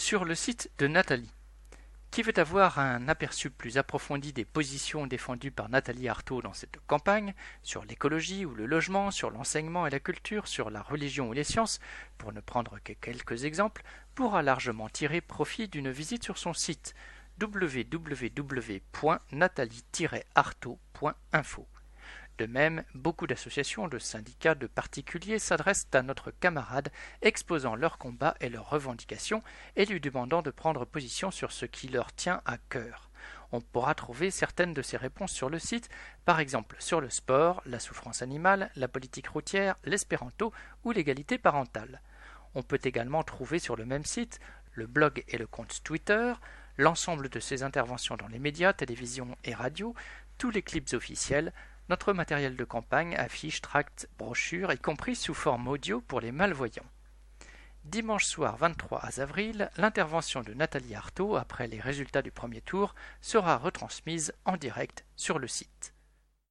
Sur le site de Nathalie. Qui veut avoir un aperçu plus approfondi des positions défendues par Nathalie Arthaud dans cette campagne, sur l'écologie ou le logement, sur l'enseignement et la culture, sur la religion ou les sciences, pour ne prendre que quelques exemples, pourra largement tirer profit d'une visite sur son site www.nathalie-arthaud.info. De même, beaucoup d'associations, de syndicats, de particuliers s'adressent à notre camarade exposant leurs combats et leurs revendications et lui demandant de prendre position sur ce qui leur tient à cœur. On pourra trouver certaines de ces réponses sur le site, par exemple sur le sport, la souffrance animale, la politique routière, l'espéranto ou l'égalité parentale. On peut également trouver sur le même site le blog et le compte Twitter, l'ensemble de ses interventions dans les médias, télévision et radio, tous les clips officiels, notre matériel de campagne, affiches, tracts, brochures, y compris sous forme audio pour les malvoyants. Dimanche soir 23 avril, l'intervention de Nathalie Arthaud après les résultats du premier tour sera retransmise en direct sur le site.